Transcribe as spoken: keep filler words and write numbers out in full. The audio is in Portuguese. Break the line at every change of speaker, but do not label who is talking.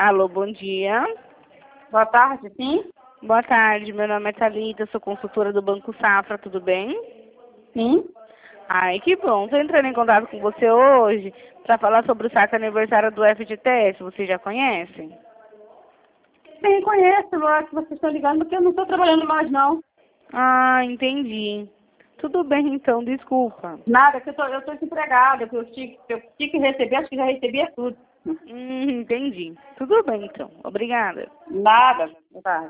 Alô, bom dia.
Boa tarde, sim?
Boa tarde, meu nome é Thalita, sou consultora do Banco Safra, tudo bem?
Sim.
Ai, que bom. Estou entrando em contato com você hoje para falar sobre o saque aniversário do F G T S. Você já conhece?
Sim, conheço, eu acho que vocês estão ligando porque eu não estou trabalhando mais, não.
Ah, entendi. Tudo bem, então, desculpa.
Nada, que eu tô, eu estou desempregada, que eu tinha, que eu tinha que receber, acho que já recebia tudo.
Hum, entendi. Tudo bem, então. Obrigada.
Nada, boa tarde.